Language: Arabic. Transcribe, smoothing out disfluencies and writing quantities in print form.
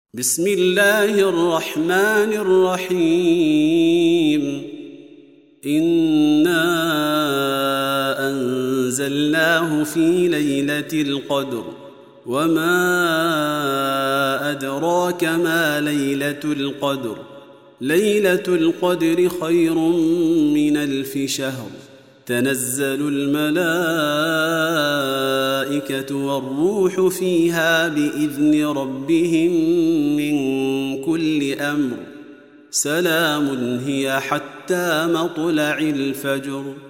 بسم الله الرحمن الرحيم إنا أنزلناه في ليلة القدر وما أدراك ما ليلة القدر ليلة القدر خير من 1000 شهر تنزل الملائكة والروح فيها بإذن ربهم من كل أمر سلام هي حتى مطلع الفجر